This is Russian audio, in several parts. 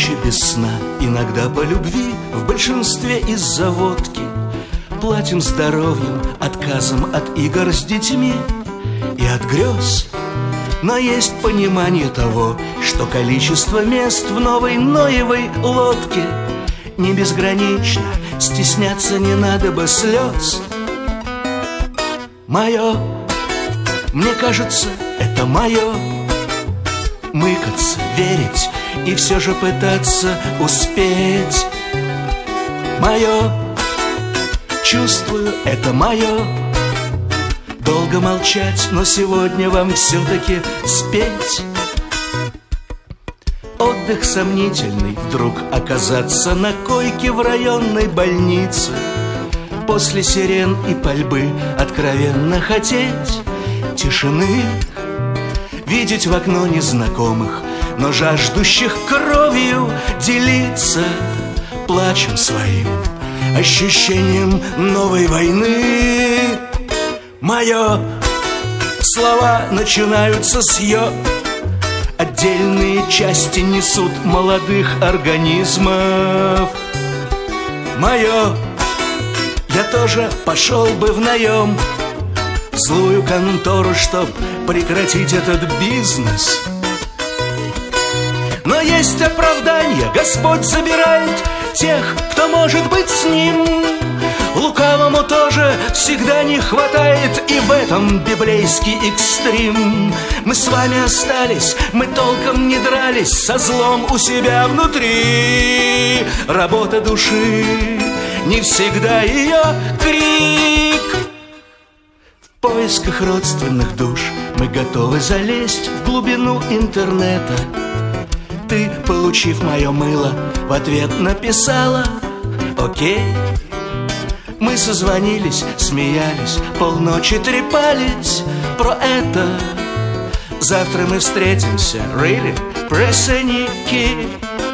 Ночи без сна, иногда по любви, в большинстве из-за водки. Платим здоровьем, отказом от игр с детьми и от грез. Но есть понимание того, что количество мест в новой Ноевой лодке не безгранично, стесняться не надо бы слез. Мое, мне кажется, это мое. Мыкаться, верить и все же пытаться успеть. Мое, чувствую, это мое. Долго молчать, но сегодня вам все-таки спеть. Отдых сомнительный, вдруг оказаться на койке в районной больнице. После сирен и пальбы откровенно хотеть тишины. Видеть в окно незнакомых, но жаждущих кровью делиться плачем своим, ощущением новой войны. Мое, слова начинаются с «ё». Отдельные части несут молодых организмов. Мое, я тоже пошел бы в наем, в злую контору, чтоб прекратить этот бизнес. Но есть оправдание, Господь забирает тех, кто может быть с Ним. Лукавому тоже всегда не хватает, и в этом библейский экстрим. Мы с вами остались, мы толком не дрались со злом у себя внутри. Работа души, не всегда ее крик. В поисках родственных душ мы готовы залезть в глубину интернета. Ты, получив мое мыло, в ответ написала «Окей». Мы созвонились, смеялись, полночи трепались про это. Завтра мы встретимся, really, пресенники.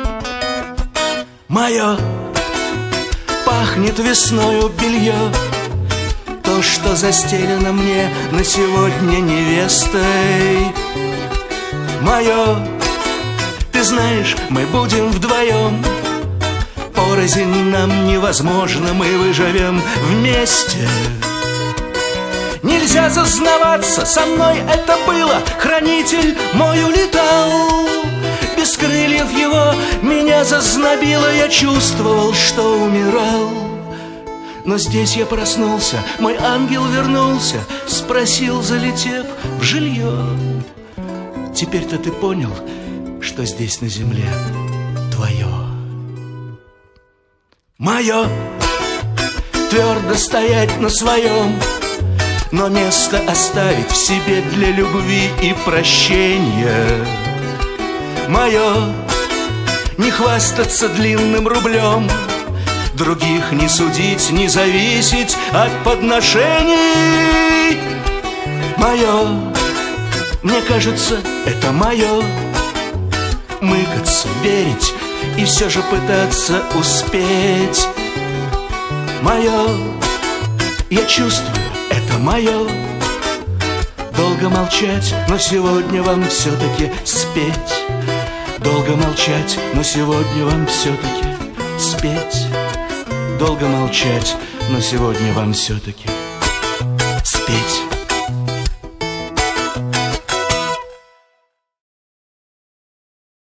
Мое, пахнет весною белье, то, что застелено мне на сегодня невестой. Мое, ты знаешь, мы будем вдвоем. Порознь нам невозможно, мы выживем вместе. Нельзя зазнаваться, со мной это было. Хранитель мой улетал, без крыльев его меня зазнобило. Я чувствовал, что умирал. Но здесь я проснулся, мой ангел вернулся, спросил, залетев в жилье: теперь-то ты понял, что здесь на земле твое. Мое, твердо стоять на своем, но место оставить в себе для любви и прощения. Мое, не хвастаться длинным рублем, других не судить, не зависеть от подношений. Мое, мне кажется, это мое. Мыкаться, верить и все же пытаться успеть. Мое, я чувствую, это мое. Долго молчать, но сегодня вам все-таки спеть. Долго молчать, но сегодня вам все-таки спеть. Долго молчать, но сегодня вам все-таки